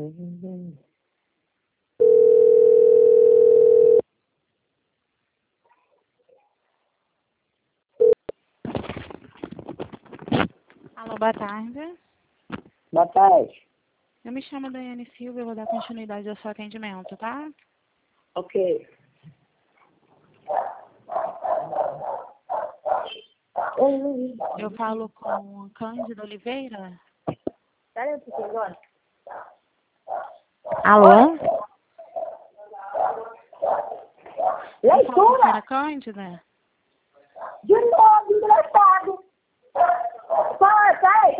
Alô, boa tarde. Boa tarde. Eu me chamo Daiane Silva, eu vou dar continuidade ao seu atendimento, tá? Ok. Eu falo com Cândida Oliveira. Pera aí um pouquinho agora. Alô? Eu falo com a Leitura! senhora Cândida? De novo, engraçado! Fala, sai!